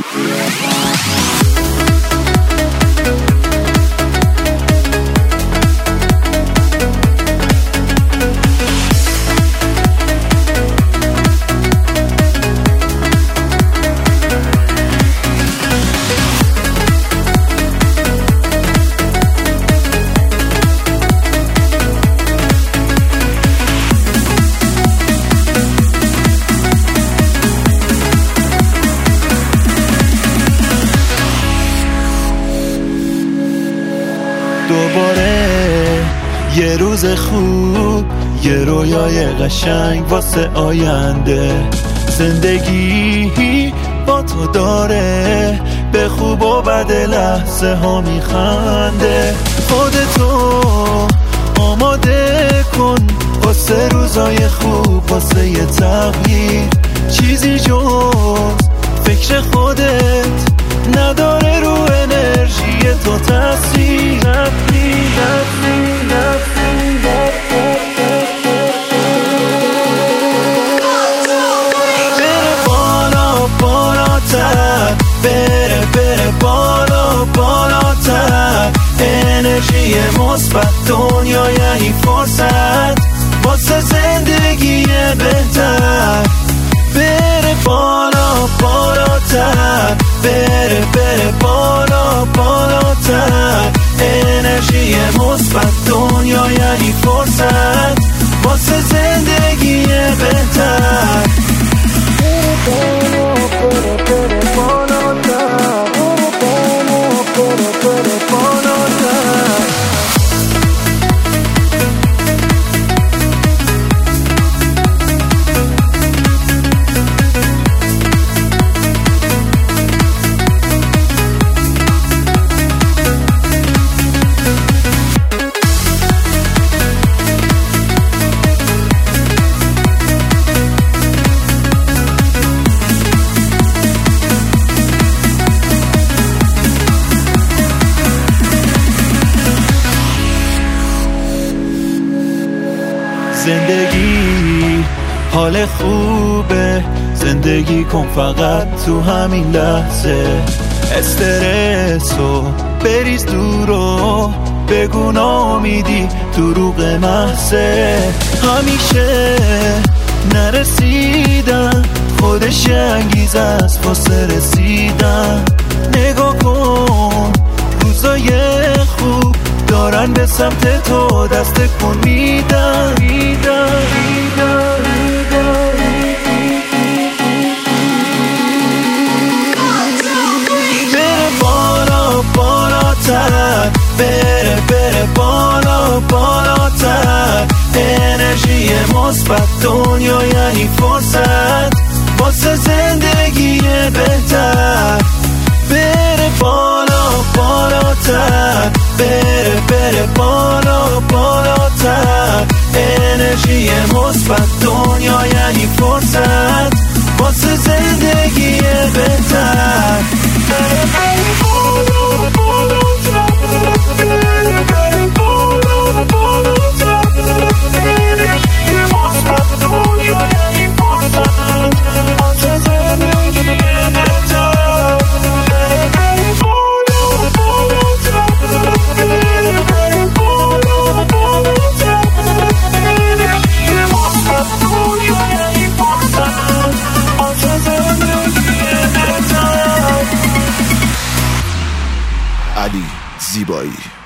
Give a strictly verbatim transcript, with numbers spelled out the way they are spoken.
دوباره یه روز خوب، یه رویای قشنگ واسه آینده. زندگی با تو داره به خوب و بد لحظه ها میخنده. خودتو آماده کن واسه روزای خوب، واسه یه تغییر. چیزی جز فکر خودت نداره رو انرژی تو تاثیر. بره بالا بالاتر، بره بره بالا بالاتر. انرژی مثبت دنیا یعنی فرصت واسه زندگی بهتر. بره بالا بالاتر، بره بره بالا بالاتر. انرژی مثبت دنیا یعنی فرصت واسه زندگی بهتر. بره بالا بره بره بالاتر، بره بالا بره بره بالاتر. زندگی حال خوبه، زندگی کن فقط تو همین لحظه. استرسو بریز دورو، بگو ناامیدی دروغ محضه. همیشه نرسیدن خودش انگیزه است واسه رسیدن. نگاه کن روزای خوب دارن به سمت تو دست کن میدن میدن میدن میدن. بره بالا بالاتر، بره بره بالا بالاتر. انرژی مثبت دنیا یعنی فرصت واسه زندگی بهتر. بره بالا بالاتر، بره بره بالا بالاتر. انرژی مثبت دنیا یعنی فرصت واسه زندگی بهتر. بره بالا بالاتر، بره بره بالا بالاتر. انرژی مثبت دنیا یعنی فرصت واسه زندگی بهتر. علی زیبایی.